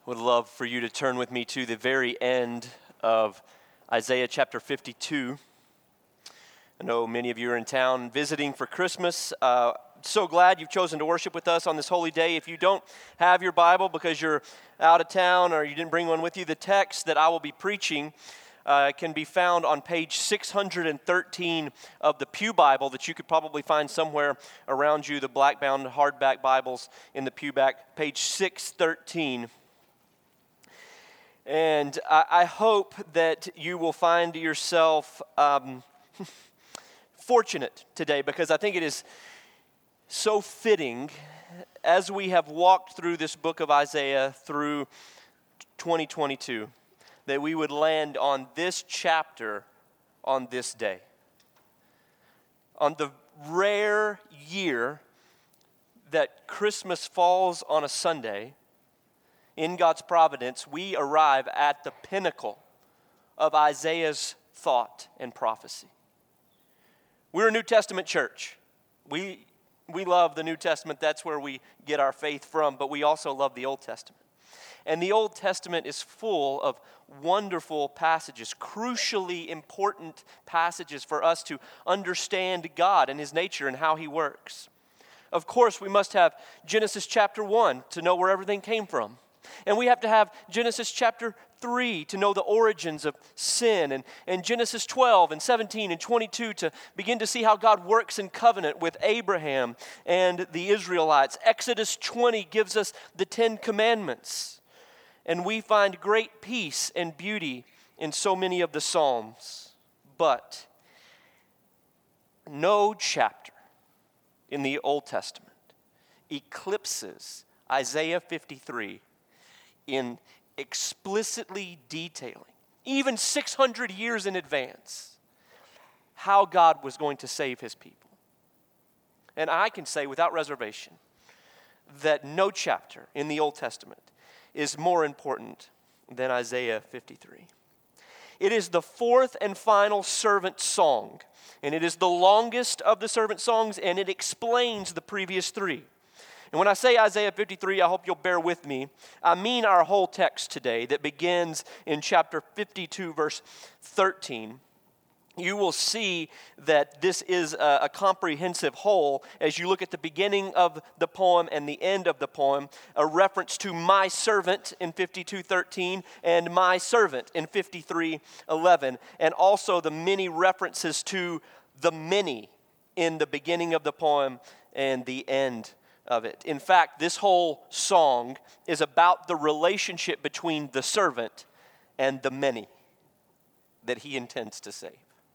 Would love for you to turn with me to the very end of Isaiah chapter 52. I know many of you are in town visiting for Christmas. So glad you've chosen to worship with us on this holy day. If you don't have your Bible because you're out of town or you didn't bring one with you, the text that I will be preaching can be found on page 613 of the Pew Bible that you could probably find somewhere around you, the black-bound hardback Bibles in the pew back, page 613. And I hope that you will find yourself fortunate today, because I think it is so fitting as we have walked through this book of Isaiah through 2022 that we would land on this chapter on this day. On the rare year that Christmas falls on a Sunday, in God's providence, we arrive at the pinnacle of Isaiah's thought and prophecy. We're a New Testament church. We love the New Testament. That's where we get our faith from, but we also love the Old Testament. And the Old Testament is full of wonderful passages, crucially important passages for us to understand God and His nature and how He works. Of course, we must have Genesis chapter 1 to know where everything came from. And we have to have Genesis chapter 3 to know the origins of sin, and Genesis 12 and 17 and 22 to begin to see how God works in covenant with Abraham and the Israelites. Exodus 20 gives us the 10 Commandments, and we find great peace and beauty in so many of the Psalms. But no chapter in the Old Testament eclipses Isaiah 53 in explicitly detailing, even 600 years in advance, how God was going to save His people. And I can say without reservation that no chapter in the Old Testament is more important than Isaiah 53. It is the fourth and final servant song, and it is the longest of the servant songs, and it explains the previous three. And when I say Isaiah 53, I hope you'll bear with me. I mean our whole text today that begins in chapter 52, verse 13. You will see that this is a comprehensive whole as you look at the beginning of the poem and the end of the poem, a reference to my servant in 52:13 and my servant in 53:11, and also the many references to the many in the beginning of the poem and the end of it. In fact, this whole song is about the relationship between the servant and the many that he intends to save.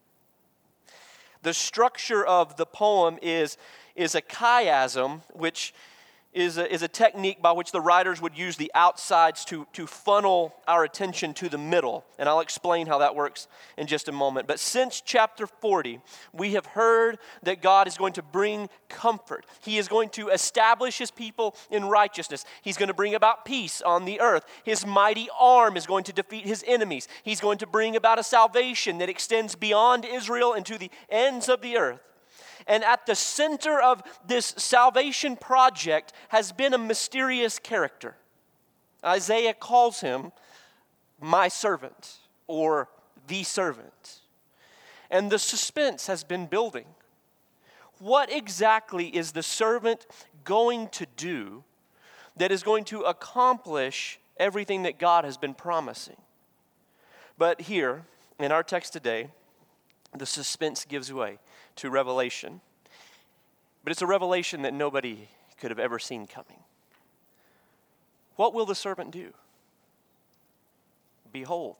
The structure of the poem is a chiasm, which is a technique by which the writers would use the outsides to funnel our attention to the middle. And I'll explain how that works in just a moment. But since chapter 40, we have heard that God is going to bring comfort. He is going to establish His people in righteousness. He's going to bring about peace on the earth. His mighty arm is going to defeat His enemies. He's going to bring about a salvation that extends beyond Israel and to the ends of the earth. And at the center of this salvation project has been a mysterious character. Isaiah calls him my servant, or the servant. And the suspense has been building. What exactly is the servant going to do that is going to accomplish everything that God has been promising? But here, in our text today, the suspense gives way to revelation. But it's a revelation that nobody could have ever seen coming. What will the servant do? Behold,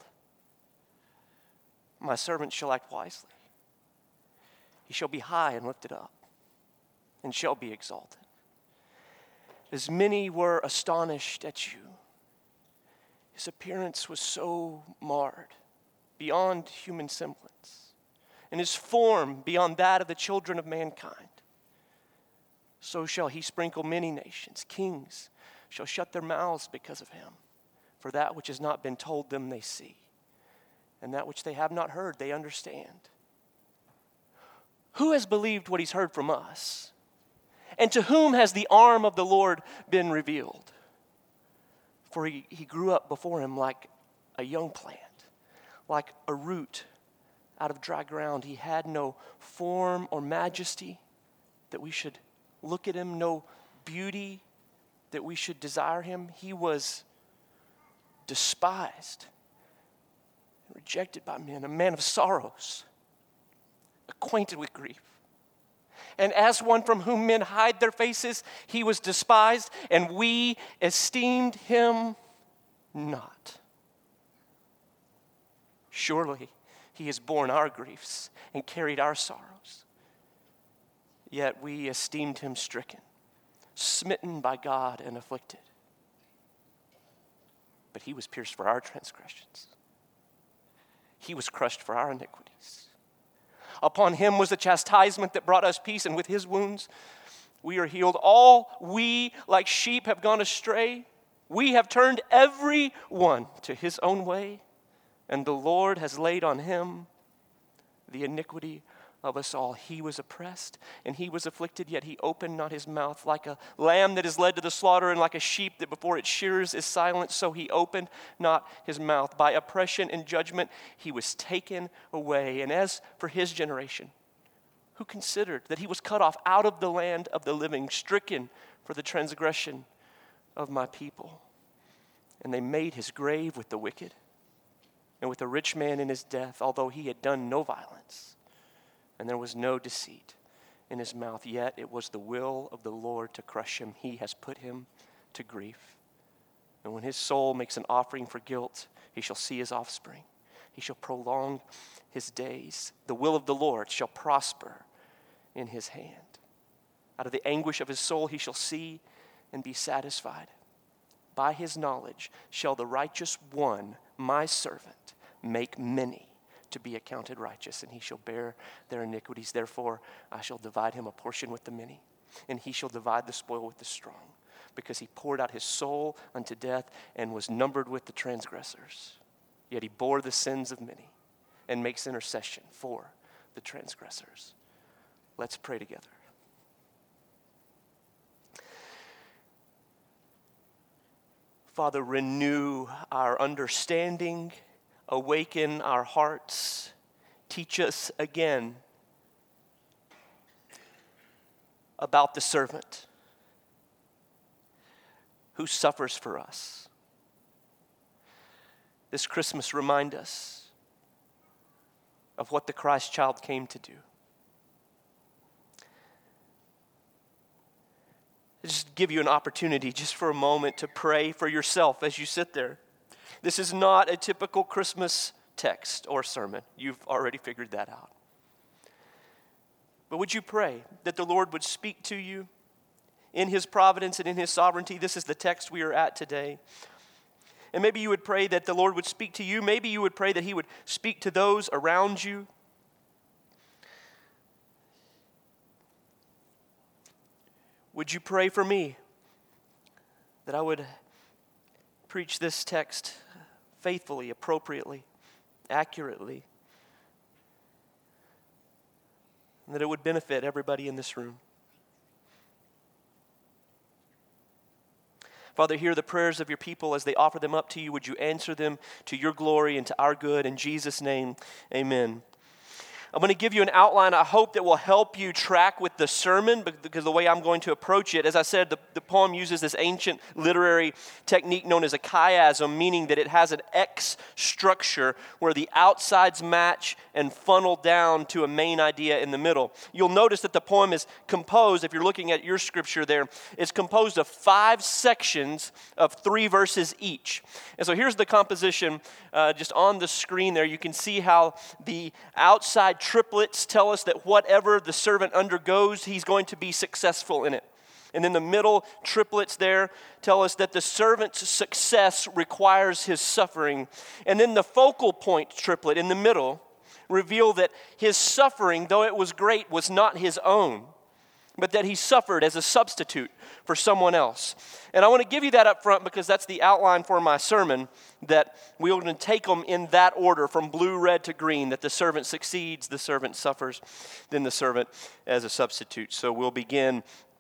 my servant shall act wisely. He shall be high and lifted up, and shall be exalted. As many were astonished at you, his appearance was so marred, beyond human semblance, and his form beyond that of the children of mankind. So shall he sprinkle many nations. Kings shall shut their mouths because of him. For that which has not been told them they see, and that which they have not heard they understand. Who has believed what he's heard from us? And to whom has the arm of the Lord been revealed? For he grew up before him like a young plant, like a root out of dry ground. He had no form or majesty that we should look at him, no beauty that we should desire him. He was despised, rejected by men, a man of sorrows, acquainted with grief. And as one from whom men hide their faces, he was despised, and we esteemed him not. Surely he has borne our griefs and carried our sorrows. Yet we esteemed him stricken, smitten by God, and afflicted. But he was pierced for our transgressions. He was crushed for our iniquities. Upon him was the chastisement that brought us peace, and with his wounds we are healed. All we like sheep have gone astray. We have turned every one to his own way, and the Lord has laid on him the iniquity of us all. He was oppressed and he was afflicted, yet he opened not his mouth. Like a lamb that is led to the slaughter, and like a sheep that before its shearers is silent, so he opened not his mouth. By oppression and judgment he was taken away. And as for his generation, who considered that he was cut off out of the land of the living, stricken for the transgression of my people? And they made his grave with the wicked and with a rich man in his death, although he had done no violence, and there was no deceit in his mouth. Yet it was the will of the Lord to crush him. He has put him to grief. And when his soul makes an offering for guilt, he shall see his offspring. He shall prolong his days. The will of the Lord shall prosper in his hand. Out of the anguish of his soul he shall see and be satisfied. By his knowledge shall the righteous one, my servant, make many to be accounted righteous, and he shall bear their iniquities. Therefore I shall divide him a portion with the many, and he shall divide the spoil with the strong, because he poured out his soul unto death and was numbered with the transgressors. Yet he bore the sins of many and makes intercession for the transgressors. Let's pray together. Father, renew our understanding, awaken our hearts, teach us again about the servant who suffers for us. This Christmas, remind us of what the Christ child came to do. Just give you an opportunity just for a moment to pray for yourself as you sit there. This is not a typical Christmas text or sermon. You've already figured that out. But would you pray that the Lord would speak to you in his providence and in his sovereignty? This is the text we are at today. And maybe you would pray that the Lord would speak to you. Maybe you would pray that he would speak to those around you. Would you pray for me that I would preach this text faithfully, appropriately, accurately, and that it would benefit everybody in this room? Father, hear the prayers of your people as they offer them up to you. Would you answer them to your glory and to our good? In Jesus' name, amen. I'm going to give you an outline, I hope, that will help you track with the sermon, because the way I'm going to approach it, as I said, the poem uses this ancient literary technique known as a chiasm, meaning that it has an X structure where the outsides match and funnel down to a main idea in the middle. You'll notice that the poem is composed, if you're looking at your scripture there, it's composed of 5 sections of 3 verses each. And so here's the composition just on the screen there. You can see how the outside triplets tell us that whatever the servant undergoes, he's going to be successful in it. And then the middle triplets there tell us that the servant's success requires his suffering. And then the focal point triplet in the middle reveal that his suffering, though it was great, was not his own, but that he suffered as a substitute for someone else. And I want to give you that up front because that's the outline for my sermon, that we're going to take them in that order from blue, red to green, that the servant succeeds, the servant suffers, then the servant as a substitute. So we'll begin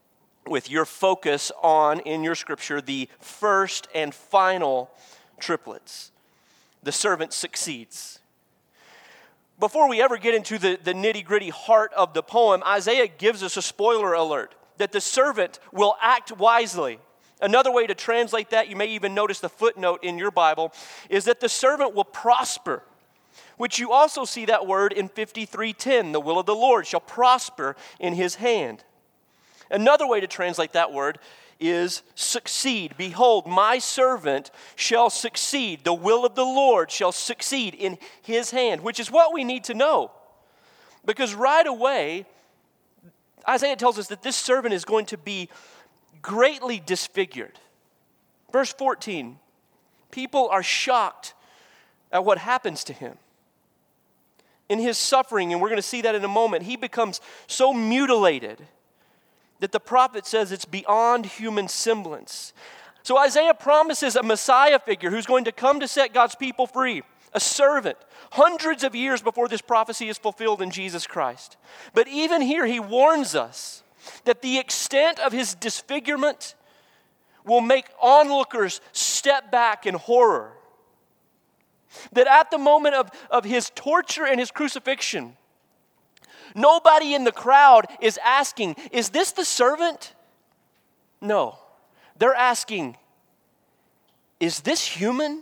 with your focus on, in your scripture, the first and final triplets. The servant succeeds. Before we ever get into the nitty-gritty heart of the poem, Isaiah gives us a spoiler alert that the servant will act wisely. Another way to translate that, you may even notice the footnote in your Bible, is that the servant will prosper, which you also see that word in 53:10, the will of the Lord shall prosper in his hand. Another way to translate that word is succeed. Behold, my servant shall succeed. The will of the Lord shall succeed in his hand, which is what we need to know. Because right away, Isaiah tells us that this servant is going to be greatly disfigured. Verse 14, people are shocked at what happens to him. In his suffering, and we're going to see that in a moment, he becomes so mutilated that the prophet says it's beyond human semblance. So Isaiah promises a Messiah figure who's going to come to set God's people free, a servant, hundreds of years before this prophecy is fulfilled in Jesus Christ. But even here he warns us that the extent of his disfigurement will make onlookers step back in horror. That at the moment of his torture and his crucifixion, nobody in the crowd is asking, is this the servant? No. They're asking, is this human?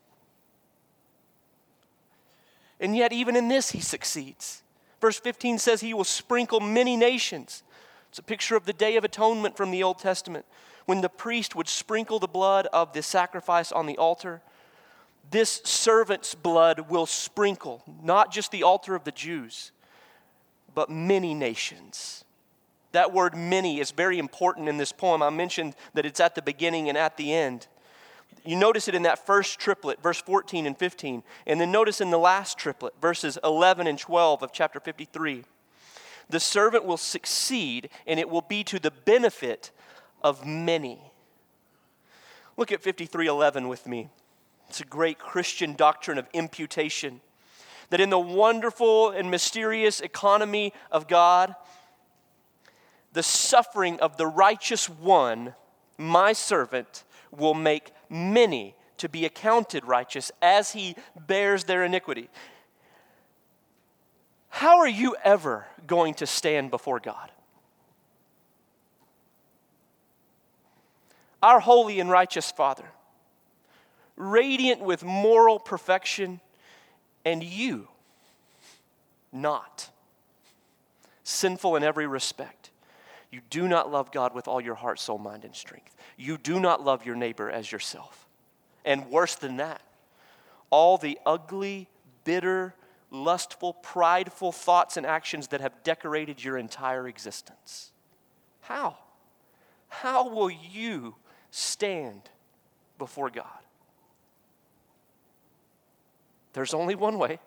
And yet even in this he succeeds. Verse 15 says he will sprinkle many nations. It's a picture of the Day of Atonement from the Old Testament, when the priest would sprinkle the blood of the sacrifice on the altar. This servant's blood will sprinkle not just the altar of the Jews, but many nations. That word many is very important in this poem. I mentioned that it's at the beginning and at the end. You notice it in that first triplet, verse 14 and 15. And then notice in the last triplet, verses 11 and 12 of chapter 53. The servant will succeed, and it will be to the benefit of many. Look at 53:11 with me. It's a great Christian doctrine of imputation. That in the wonderful and mysterious economy of God, the suffering of the righteous one, my servant, will make many to be accounted righteous as he bears their iniquity. How are you ever going to stand before God? Our holy and righteous Father, radiant with moral perfection, and you, not. Sinful in every respect. You do not love God with all your heart, soul, mind, and strength. You do not love your neighbor as yourself. And worse than that, all the ugly, bitter, lustful, prideful thoughts and actions that have decorated your entire existence. How? How will you stand before God? There's only one way.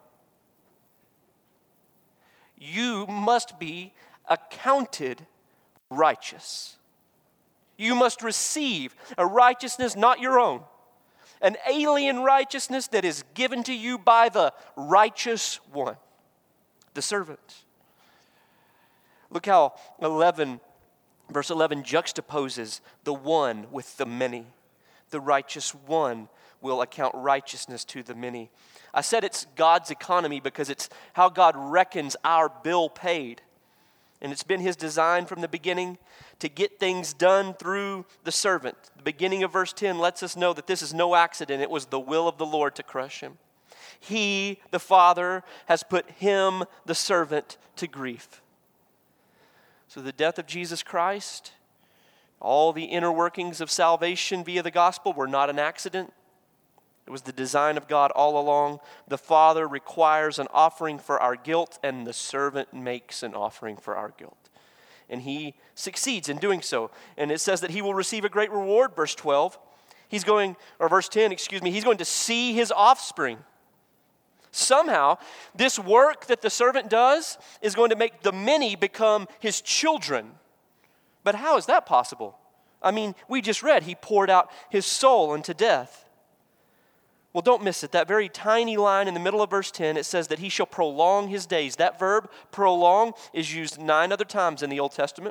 You must be accounted righteous. You must receive a righteousness not your own, an alien righteousness that is given to you by the righteous one, the servant. Look how verse 11 juxtaposes the one with the many. The righteous one will account righteousness to the many. I said it's God's economy because it's how God reckons our bill paid. And it's been his design from the beginning to get things done through the servant. The beginning of verse 10 lets us know that this is no accident. It was the will of the Lord to crush him. He, the Father, has put him, the servant, to grief. So the death of Jesus Christ, all the inner workings of salvation via the gospel were not an accident. It was the design of God all along. The Father requires an offering for our guilt, and the servant makes an offering for our guilt. And he succeeds in doing so. And it says that he will receive a great reward, verse 12. Verse 10, he's going to see his offspring. Somehow, this work that the servant does is going to make the many become his children. But how is that possible? I mean, we just read he poured out his soul unto death. Well, don't miss it. That very tiny line in the middle of verse 10, it says that he shall prolong his days. That verb, prolong, is used 9 other times in the Old Testament.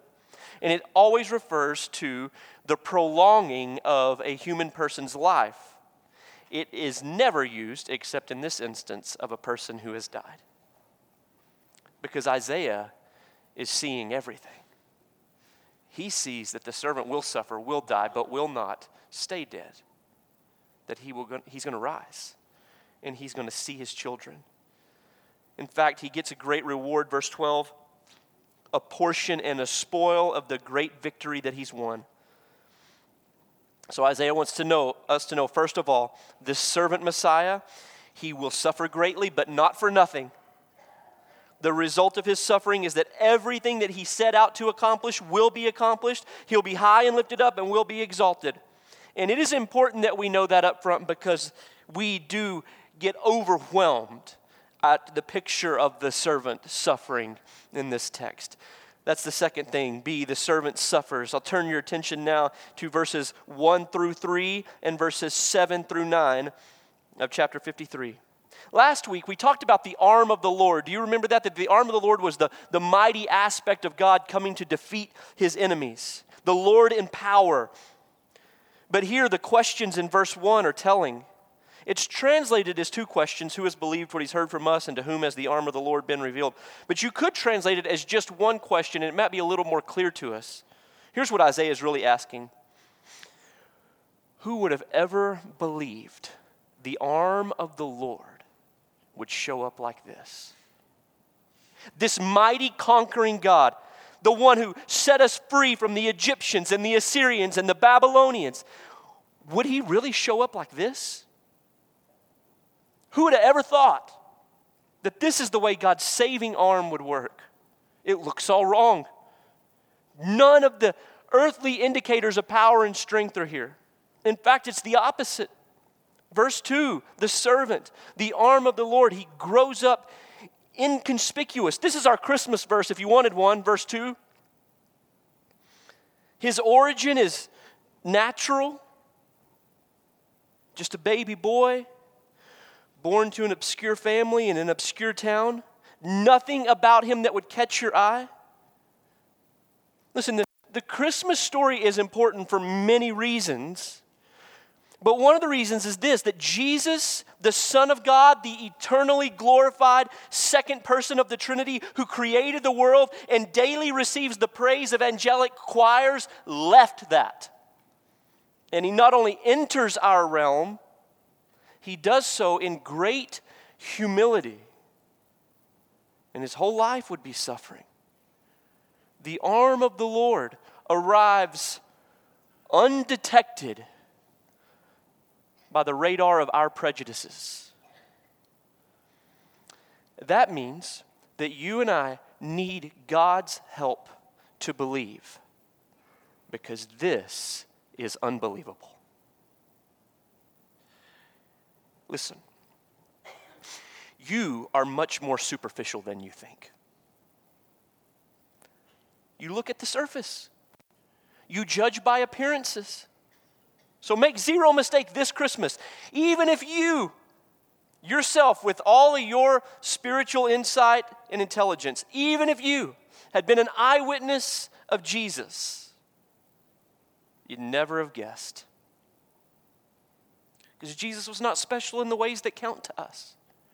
and it always refers to the prolonging of a human person's life. It is never used, except in this instance, of a person who has died. Because Isaiah is seeing everything. He sees that the servant will suffer, will die, but will not stay dead. That he's going to rise, and he's going to see his children. In fact, he gets a great reward, verse 12, a portion and a spoil of the great victory that he's won. So Isaiah wants us to know, first of all, this servant Messiah, he will suffer greatly, but not for nothing. The result of his suffering is that everything that he set out to accomplish will be accomplished. He'll be high and lifted up and will be exalted. And it is important that we know that up front, because we do get overwhelmed at the picture of the servant suffering in this text. That's the second thing. B, the servant suffers. I'll turn your attention now to verses 1 through 3 and verses 7 through 9 of chapter 53. Last week, we talked about the arm of the Lord. Do you remember that? That the arm of the Lord was the mighty aspect of God coming to defeat his enemies. The Lord in power. But here, the questions in verse 1 are telling. It's translated as two questions: who has believed what he's heard from us, and to whom has the arm of the Lord been revealed? But you could translate it as just one question, and it might be a little more clear to us. Here's what Isaiah is really asking. Who would have ever believed the arm of the Lord would show up like this? This mighty conquering God, the one who set us free from the Egyptians and the Assyrians and the Babylonians, would he really show up like this? Who would have ever thought that this is the way God's saving arm would work? It looks all wrong. None of the earthly indicators of power and strength are here. In fact, it's the opposite. Verse 2, the servant, the arm of the Lord, he grows up inconspicuous. This is our Christmas verse, if you wanted one, verse 2. His origin is natural, just a baby boy, born to an obscure family in an obscure town. Nothing about him that would catch your eye. Listen, the Christmas story is important for many reasons. But one of the reasons is this, that Jesus, the Son of God, the eternally glorified second person of the Trinity who created the world and daily receives the praise of angelic choirs, left that. And he not only enters our realm, he does so in great humility. And his whole life would be suffering. The arm of the Lord arrives undetected by the radar of our prejudices. That means that you and I need God's help to believe, because this is unbelievable. Listen, you are much more superficial than you think. You look at the surface. You judge by appearances. So make zero mistake this Christmas. Even if you, yourself, with all of your spiritual insight and intelligence, even if you had been an eyewitness of Jesus, you'd never have guessed. Because Jesus was not special in the ways that count to us.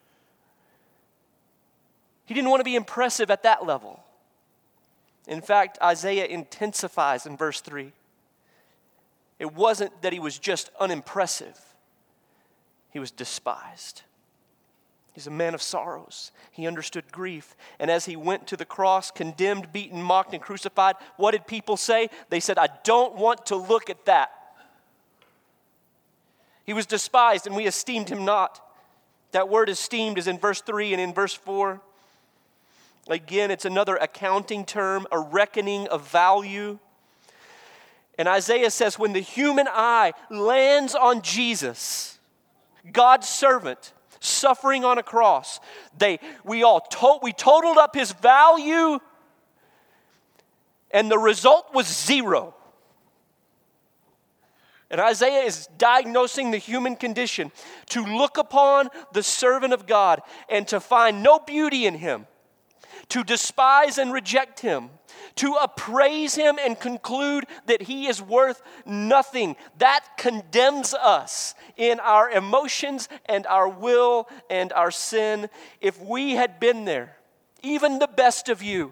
He didn't want to be impressive at that level. In fact, Isaiah intensifies in verse 3. It wasn't that he was just unimpressive. He was despised. He's a man of sorrows. He understood grief. And as he went to the cross, condemned, beaten, mocked, and crucified, what did people say? They said, I don't want to look at that. He was despised, and we esteemed him not. That word esteemed is in verse 3 and in verse 4. Again, it's another accounting term, a reckoning of value. And Isaiah says, when the human eye lands on Jesus, God's servant, suffering on a cross, we totaled up his value, and the result was zero. And Isaiah is diagnosing the human condition to look upon the servant of God and to find no beauty in him, to despise and reject him, to appraise him and conclude that he is worth nothing. That condemns us in our emotions and our will and our sin. If we had been there, even the best of you,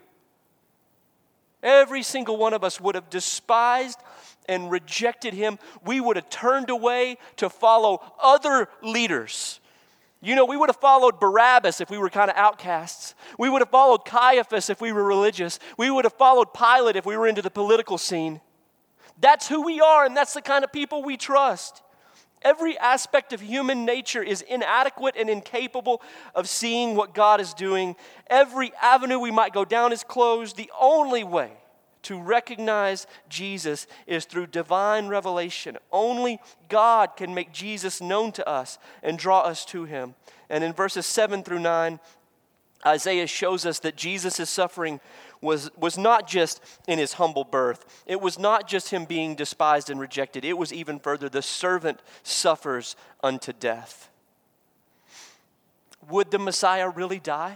every single one of us would have despised and rejected him. We would have turned away to follow other leaders. You know, we would have followed Barabbas if we were kind of outcasts. We would have followed Caiaphas if we were religious. We would have followed Pilate if we were into the political scene. That's who we are, and that's the kind of people we trust. Every aspect of human nature is inadequate and incapable of seeing what God is doing. Every avenue we might go down is closed. The only way to recognize Jesus is through divine revelation. Only God can make Jesus known to us and draw us to him. And in verses 7 through 9, Isaiah shows us that Jesus' suffering was not just in his humble birth. It was not just him being despised and rejected. It was even further. The servant suffers unto death. Would the Messiah really die?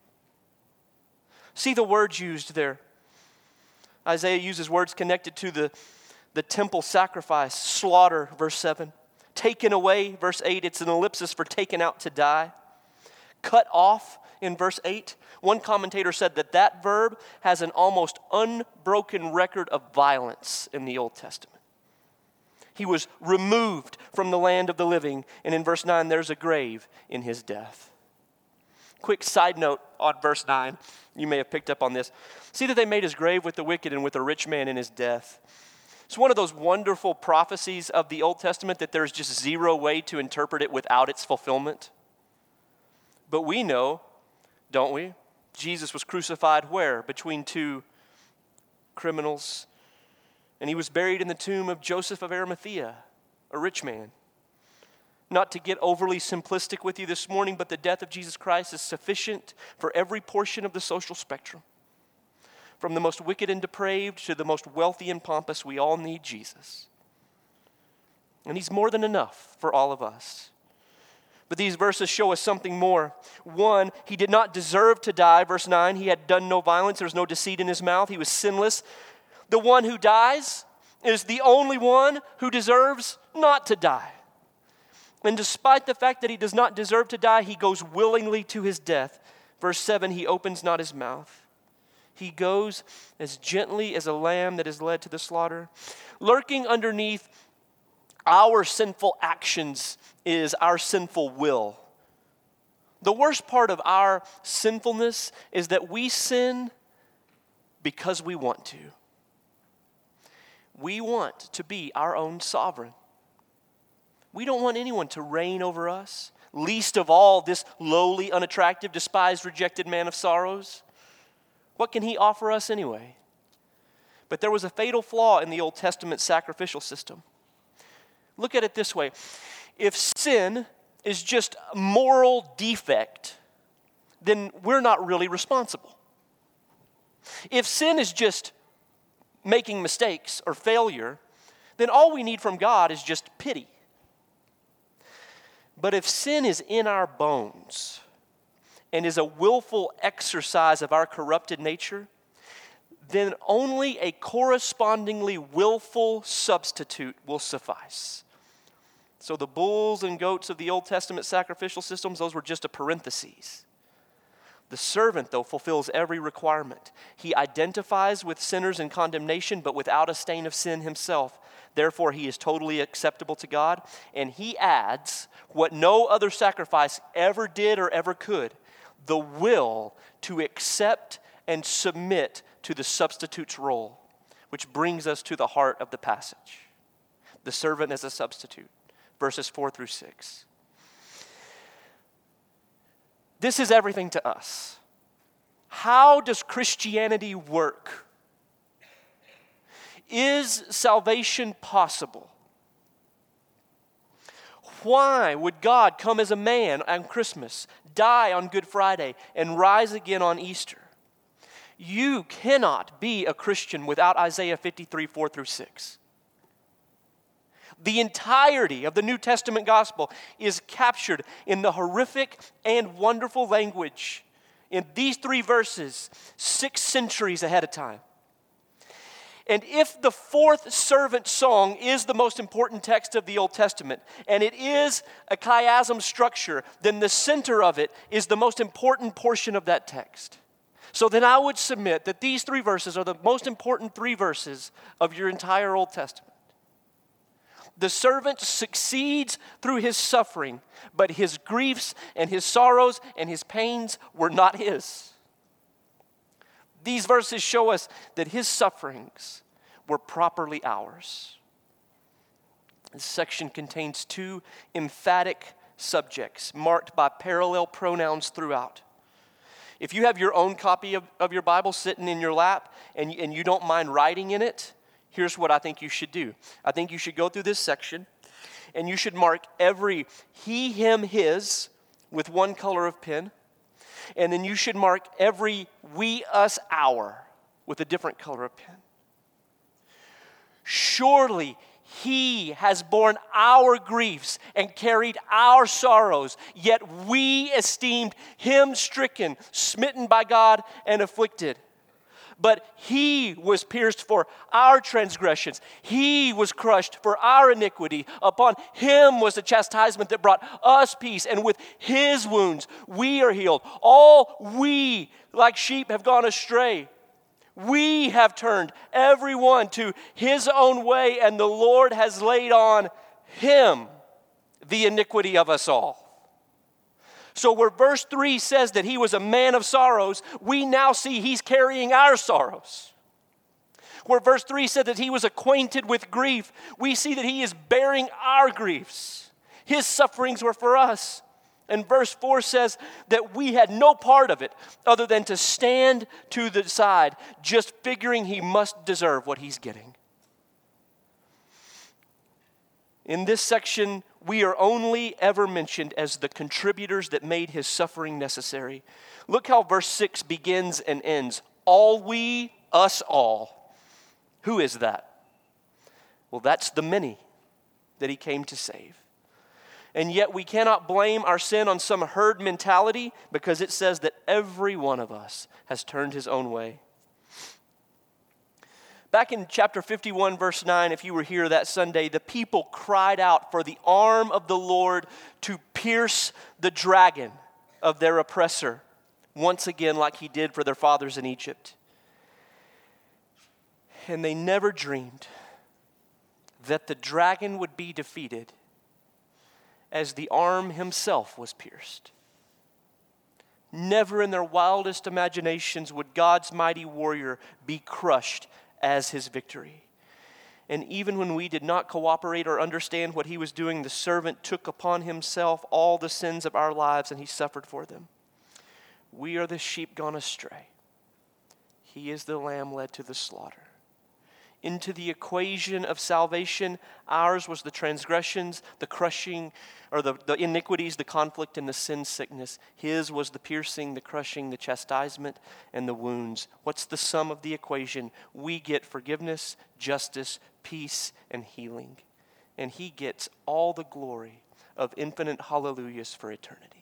See the words used there. Isaiah uses words connected to the temple sacrifice, slaughter, verse 7. Taken away, verse 8. It's an ellipsis for taken out to die. Cut off in verse 8. One commentator said that verb has an almost unbroken record of violence in the Old Testament. He was removed from the land of the living, and in verse 9, there's a grave in his death. Quick side note on verse 9. You may have picked up on this. See that they made his grave with the wicked and with a rich man in his death. It's one of those wonderful prophecies of the Old Testament that there's just zero way to interpret it without its fulfillment. But we know, don't we? Jesus was crucified where? Between two criminals. And he was buried in the tomb of Joseph of Arimathea, a rich man. Not to get overly simplistic with you this morning, but the death of Jesus Christ is sufficient for every portion of the social spectrum. From the most wicked and depraved to the most wealthy and pompous, we all need Jesus. And he's more than enough for all of us. But these verses show us something more. One, he did not deserve to die. Verse 9, he had done no violence. There was no deceit in his mouth. He was sinless. The one who dies is the only one who deserves not to die. And despite the fact that he does not deserve to die, he goes willingly to his death. Verse 7, he opens not his mouth. He goes as gently as a lamb that is led to the slaughter. Lurking underneath our sinful actions is our sinful will. The worst part of our sinfulness is that we sin because we want to. We want to be our own sovereign. We don't want anyone to reign over us, least of all this lowly, unattractive, despised, rejected man of sorrows. What can he offer us anyway? But there was a fatal flaw in the Old Testament sacrificial system. Look at it this way. If sin is just a moral defect, then we're not really responsible. If sin is just making mistakes or failure, then all we need from God is just pity. But if sin is in our bones and is a willful exercise of our corrupted nature, then only a correspondingly willful substitute will suffice. So the bulls and goats of the Old Testament sacrificial systems, those were just a parenthesis. The servant, though, fulfills every requirement. He identifies with sinners in condemnation, but without a stain of sin himself. Therefore, he is totally acceptable to God, and he adds what no other sacrifice ever did or ever could, the will to accept and submit to the substitute's role, which brings us to the heart of the passage. The servant as a substitute, verses 4 through 6. This is everything to us. How does Christianity work? Is salvation possible? Why would God come as a man on Christmas, die on Good Friday, and rise again on Easter? You cannot be a Christian without Isaiah 53, 4 through 6. The entirety of the New Testament gospel is captured in the horrific and wonderful language in these 3 verses, 6 centuries ahead of time. And if the fourth servant song is the most important text of the Old Testament, and it is a chiasm structure, then the center of it is the most important portion of that text. So then I would submit that these three verses are the most important three verses of your entire Old Testament. The servant succeeds through his suffering, but his griefs and his sorrows and his pains were not his. These verses show us that his sufferings were properly ours. This section contains two emphatic subjects marked by parallel pronouns throughout. If you have your own copy of your Bible sitting in your lap and you don't mind writing in it, here's what I think you should do. I think you should go through this section and you should mark every he, him, his with one color of pen. And then you should mark every we, us, our with a different color of pen. Surely he has borne our griefs and carried our sorrows, yet we esteemed him stricken, smitten by God, and afflicted. But he was pierced for our transgressions. He was crushed for our iniquity. Upon him was the chastisement that brought us peace. And with his wounds we are healed. All we, like sheep, have gone astray. We have turned everyone to his own way, and the Lord has laid on him the iniquity of us all. So where verse 3 says that he was a man of sorrows, we now see he's carrying our sorrows. Where verse 3 said that he was acquainted with grief, we see that he is bearing our griefs. His sufferings were for us. And verse 4 says that we had no part of it other than to stand to the side, just figuring he must deserve what he's getting. In this section, we are only ever mentioned as the contributors that made his suffering necessary. Look how verse 6 begins and ends. All we, us all. Who is that? Well, that's the many that he came to save. And yet we cannot blame our sin on some herd mentality, because it says that every one of us has turned his own way. Back in chapter 51, verse 9, if you were here that Sunday, the people cried out for the arm of the Lord to pierce the dragon of their oppressor, once again like he did for their fathers in Egypt. And they never dreamed that the dragon would be defeated as the arm himself was pierced. Never in their wildest imaginations would God's mighty warrior be crushed as his victory. And even when we did not cooperate or understand what he was doing, the servant took upon himself all the sins of our lives and he suffered for them. We are the sheep gone astray. He is the lamb led to the slaughter. Into the equation of salvation, ours was the transgressions, the crushing, or the iniquities, the conflict, and the sin sickness. His was the piercing, the crushing, the chastisement, and the wounds. What's the sum of the equation? We get forgiveness, justice, peace, and healing. And he gets all the glory of infinite hallelujahs for eternity.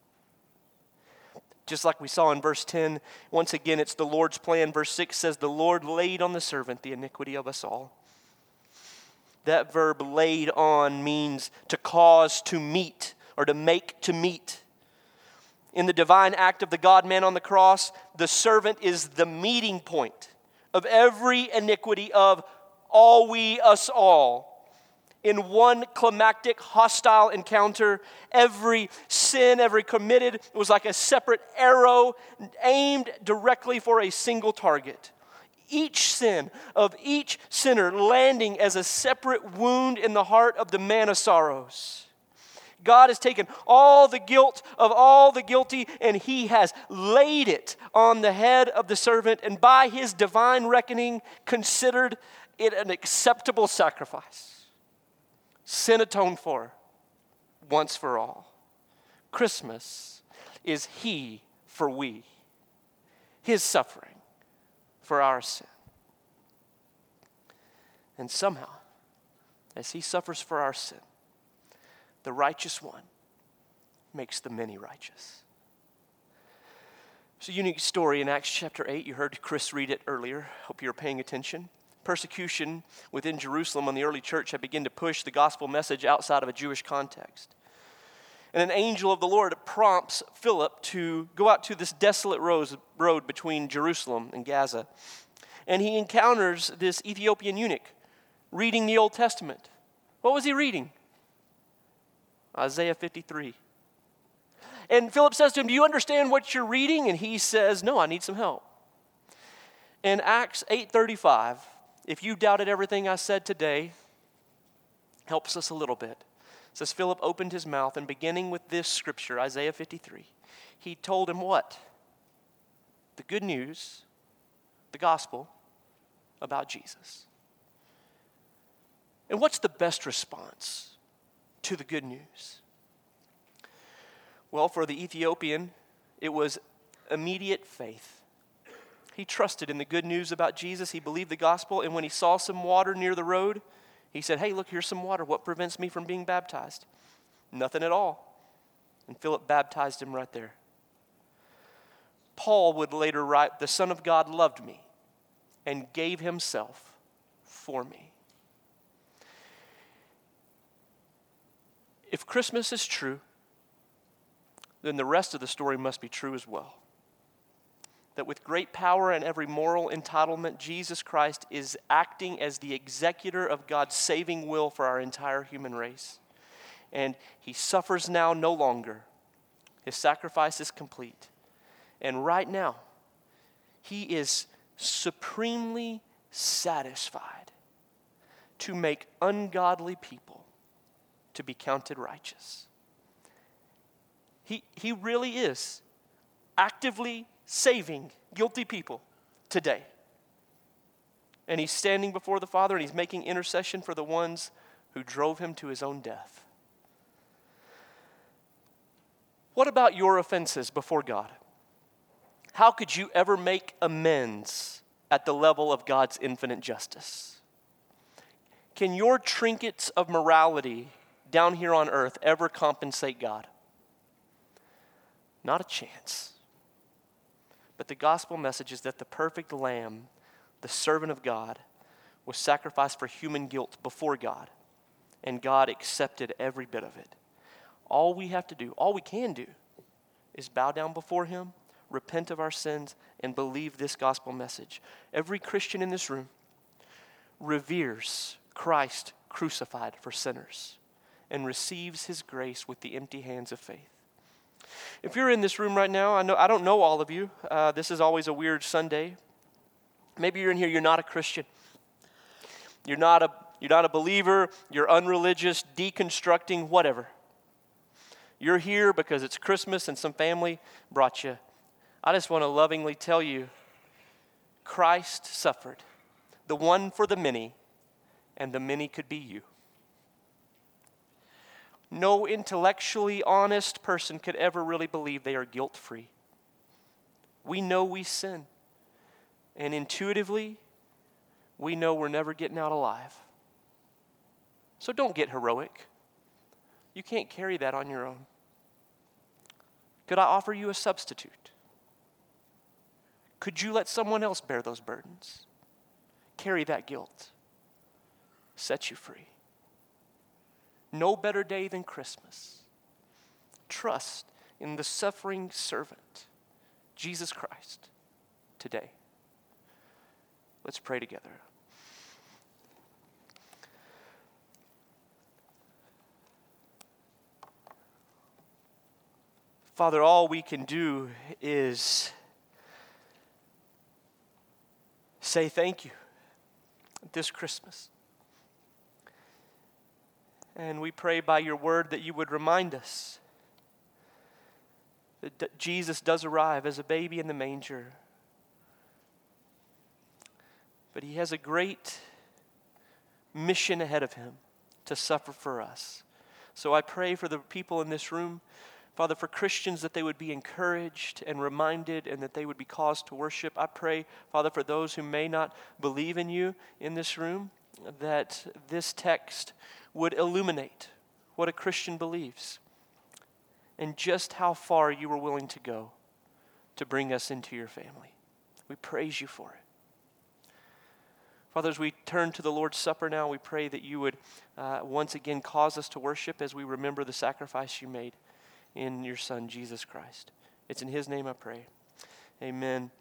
Just like we saw in verse 10, once again, it's the Lord's plan. Verse 6 says, the Lord laid on the servant the iniquity of us all. That verb laid on means to cause to meet or to make to meet. In the divine act of the God-man on the cross, the servant is the meeting point of every iniquity of all we, us all. In one climactic, hostile encounter, every sin ever committed was like a separate arrow aimed directly for a single target. Each sin of each sinner landing as a separate wound in the heart of the man of sorrows. God has taken all the guilt of all the guilty and he has laid it on the head of the servant, and by his divine reckoning considered it an acceptable sacrifice. Sin atoned for, once for all. Christmas is he for we. His suffering for our sin. And somehow, as he suffers for our sin, the righteous one makes the many righteous. It's a unique story in Acts chapter 8. You heard Chris read it earlier. Hope you were paying attention. persecution within Jerusalem in the early church had begun to push the gospel message outside of a Jewish context. And an angel of the Lord prompts Philip to go out to this desolate road between Jerusalem and Gaza. And he encounters this Ethiopian eunuch reading the Old Testament. What was he reading? Isaiah 53. And Philip says to him, "Do you understand what you're reading?" And he says, "No, I need some help." In Acts 8:35, if you doubted everything I said today, helps us a little bit. It says, Philip opened his mouth, and beginning with this scripture, Isaiah 53, he told him what? The good news, the gospel about Jesus. And what's the best response to the good news? Well, for the Ethiopian, it was immediate faith. He trusted in the good news about Jesus. He believed the gospel, and when he saw some water near the road, he said, "Hey, look, here's some water. What prevents me from being baptized?" Nothing at all. And Philip baptized him right there. Paul would later write, "The Son of God loved me and gave himself for me." If Christmas is true, then the rest of the story must be true as well. That with great power and every moral entitlement, Jesus Christ is acting as the executor of God's saving will for our entire human race. And he suffers now no longer. His sacrifice is complete. And right now, he is supremely satisfied to make ungodly people to be counted righteous. He really is actively saving guilty people today. And he's standing before the Father and he's making intercession for the ones who drove him to his own death. What about your offenses before God? How could you ever make amends at the level of God's infinite justice? Can your trinkets of morality down here on earth ever compensate God? Not a chance. But the gospel message is that the perfect Lamb, the servant of God, was sacrificed for human guilt before God, and God accepted every bit of it. All we have to do, all we can do, is bow down before him, repent of our sins, and believe this gospel message. Every Christian in this room reveres Christ crucified for sinners and receives his grace with the empty hands of faith. If you're in this room right now, I don't know all of you. This is always a weird Sunday. Maybe you're in here, you're not a Christian. You're not a believer, you're unreligious, deconstructing, whatever. You're here because it's Christmas and some family brought you. I just want to lovingly tell you, Christ suffered, the one for the many, and the many could be you. No intellectually honest person could ever really believe they are guilt-free. We know we sin. And intuitively, we know we're never getting out alive. So don't get heroic. You can't carry that on your own. Could I offer you a substitute? Could you let someone else bear those burdens? Carry that guilt. Set you free. No better day than Christmas. Trust in the suffering servant, Jesus Christ, today. Let's pray together. Father, all we can do is say thank you this Christmas. And we pray by your word that you would remind us that Jesus does arrive as a baby in the manger. But he has a great mission ahead of him to suffer for us. So I pray for the people in this room, Father, for Christians, that they would be encouraged and reminded and that they would be caused to worship. I pray, Father, for those who may not believe in you in this room, that this text would illuminate what a Christian believes and just how far you were willing to go to bring us into your family. We praise you for it. Father, as we turn to the Lord's Supper now, we pray that you would once again cause us to worship as we remember the sacrifice you made in your Son, Jesus Christ. It's in his name I pray. Amen.